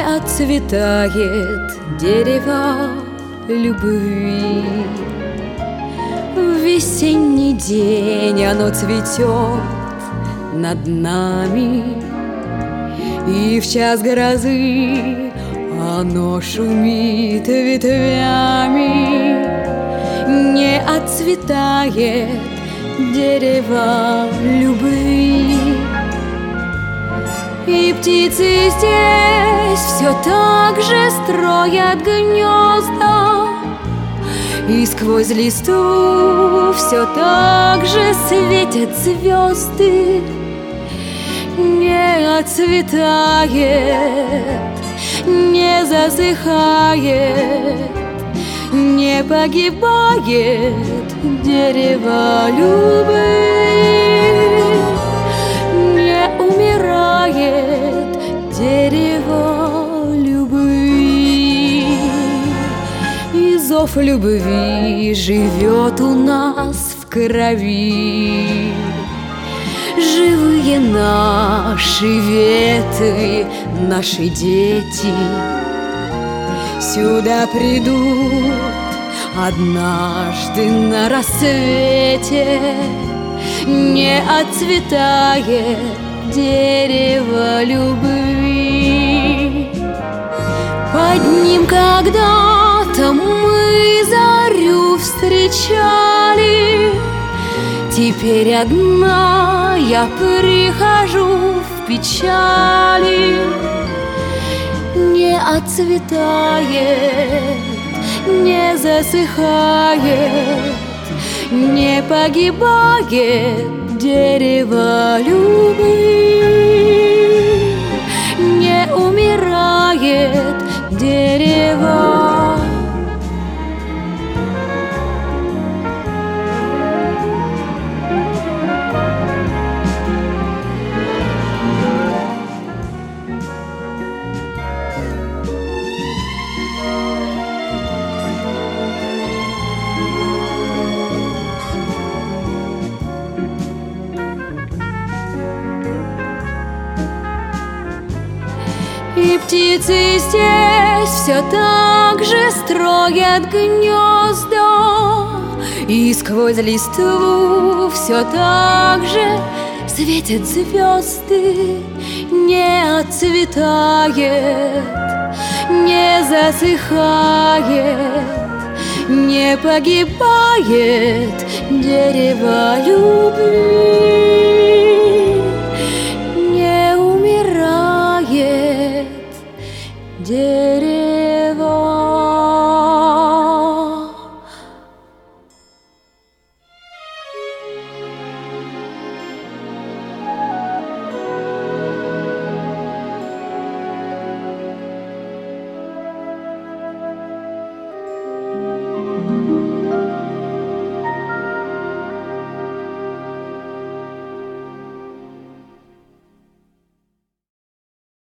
отцветает дерево любви. В весенний день оно цветет над нами, и в час грозы оно шумит ветвями. Не отцветает дерево любви, и птицы здесь все так же строят гнезда, и сквозь листву все так же светят звезды. Не отцветает, не засыхает, не погибает дерево любви, не умирает дерево любви. И зов любви живет у нас в крови. Живые наши ветви, наши дети сюда придут однажды на рассвете. Не отцветает дерево любви. Под ним когда-то мы зарю встречали. Теперь одна я прихожу в печали. Не отцветает, не засыхает, не погибает дерево любви, не умирает дерево. И птицы здесь все так же строят гнезда, и сквозь листву все так же светят звезды. Не отцветает, не засыхает, не погибает дерево любви.